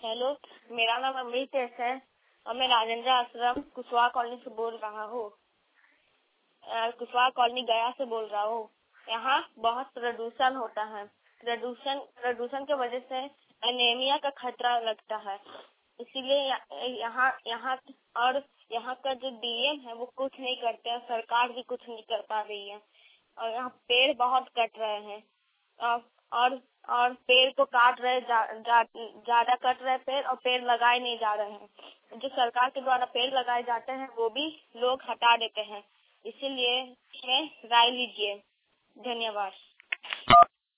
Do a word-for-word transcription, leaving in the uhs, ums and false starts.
Hello, मेरा नाम अमृत है और मैं राजेंद्र आश्रम कुशवाहा कॉलोनी से बोल रहा हूँ। कुशवाहा कॉलोनी गया से बोल रहा हूँ। यहाँ बहुत प्रदूषण होता है। प्रदूषण प्रदूषण की वजह से एनीमिया का खतरा लगता है। इसीलिए यहाँ यहाँ और यहाँ का जो डीएम है वो कुछ नहीं करते हैं, सरकार भी कुछ नहीं कर पा रही है और यहाँ पेड़ बहुत कट रहे हैं और और, और पेड़ को काट रहे जा, जा, ज्यादा कट रहे पेड़ और पेड़ लगाए नहीं जा रहे हैं। जो सरकार के द्वारा पेड़ लगाए जाते हैं वो भी लोग हटा देते हैं। इसीलिए राय लीजिए। धन्यवाद।